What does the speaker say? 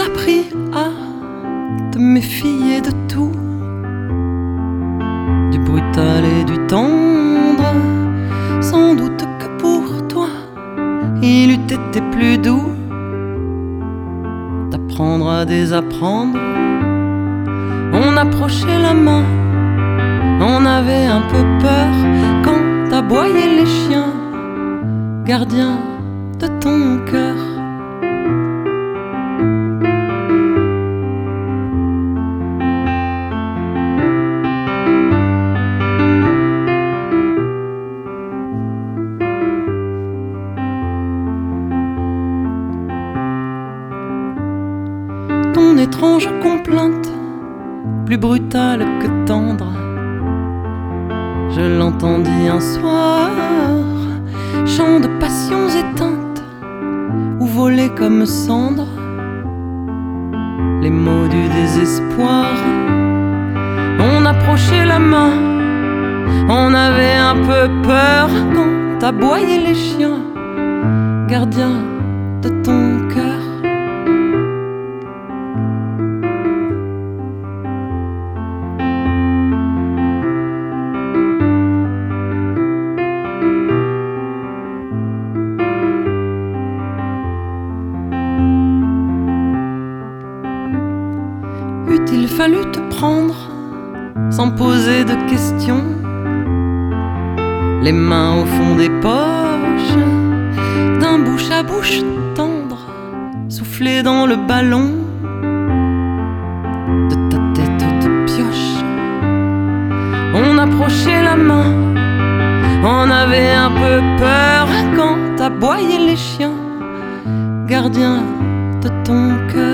appris à te méfier de tout, du brutal et du tendre. Sans doute que pour toi il eût été plus doux d'apprendre à désapprendre. On approchait la main, on avait un peu peur quand aboyaient les chiens, gardiens de ton cœur. Ton étrange complainte, plus brutale que tendre, je l'entendis un soir, chant de passions éteintes, ou volés comme cendres, les mots du désespoir. On approchait la main, on avait un peu peur quand aboyaient les chiens, gardiens de ton cœur. Eût-il fallu te prendre sans poser de questions, les mains au fond des poches, d'un bouche à bouche tendre, souffler dans le ballon de ta tête de pioche. On approchait la main, on avait un peu peur quand aboyaient les chiens, gardiens de ton cœur.